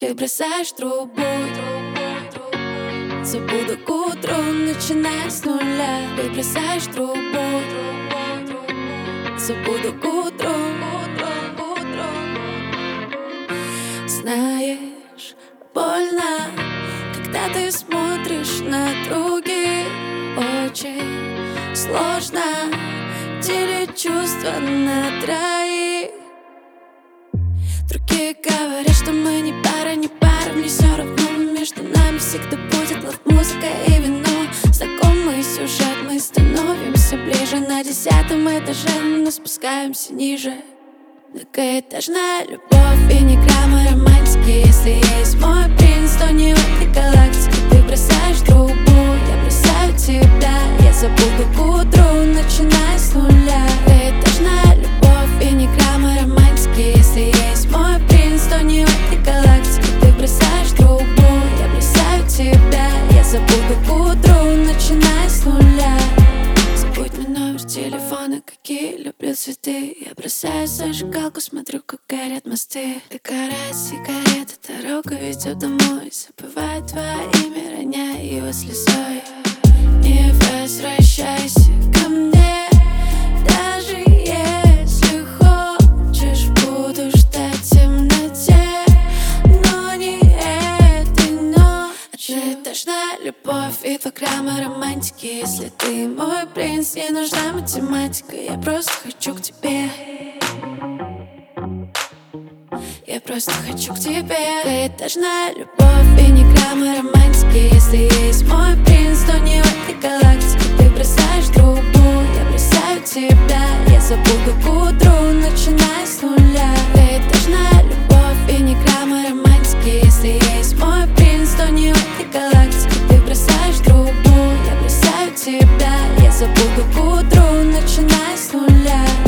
Ты бросаешь трубу, забуду к утру, начиная с нуля. Ты бросаешь трубу, забуду к утру. Знаешь, больно, когда ты смотришь на других. Очень сложно делить чувства на троих. Другие говорят, что мы не пара, не пара. Мне все равно, между нами всегда будет лав, музыка и вино. Знакомый сюжет, мы становимся ближе. На 10-м этаже, но спускаемся ниже. Многоэтажная любовь и ни грамма романтики. Если есть мой принц, то не в этой галактике. Ты бросаешь трубу, я бросаю тебя. Я забуду к утру, начиная с нуля. Многоэтажная любовь и ни грамма романтики. Если есть мой принц, то не в этой галактике. Ты бросаешь трубу, я бросаю тебя. Я забуду к утру, начиная с нуля. Забудь мой номер телефона, какие люблю цветы. Я бросаю зажигалку, смотрю, как горят мосты. Догорает сигарета, дорога ведет домой. Забываю твое имя, роняя его слезой. Не возвращайся ко мне, даже если хочешь. Буду ждать в темноте, но не этой ночью. Одноэтажная любовь и 2 грамма романтики. Если ты мой принц, не нужна математика. Я просто хочу к тебе. Я просто хочу к тебе. Двоэтажная любовь и ни грамма романтики. Если есть мой принц, то не в этой галактике. Ты бросаешь трубу, я бросаю тебя. Я забуду к утру, начиная с нуля. Двоэтажная любовь и ни грамма романтики. Если есть мой принц, то не в этой галактике. Ты бросаешь трубу, я бросаю тебя. Я забуду к утру, начиная с нуля.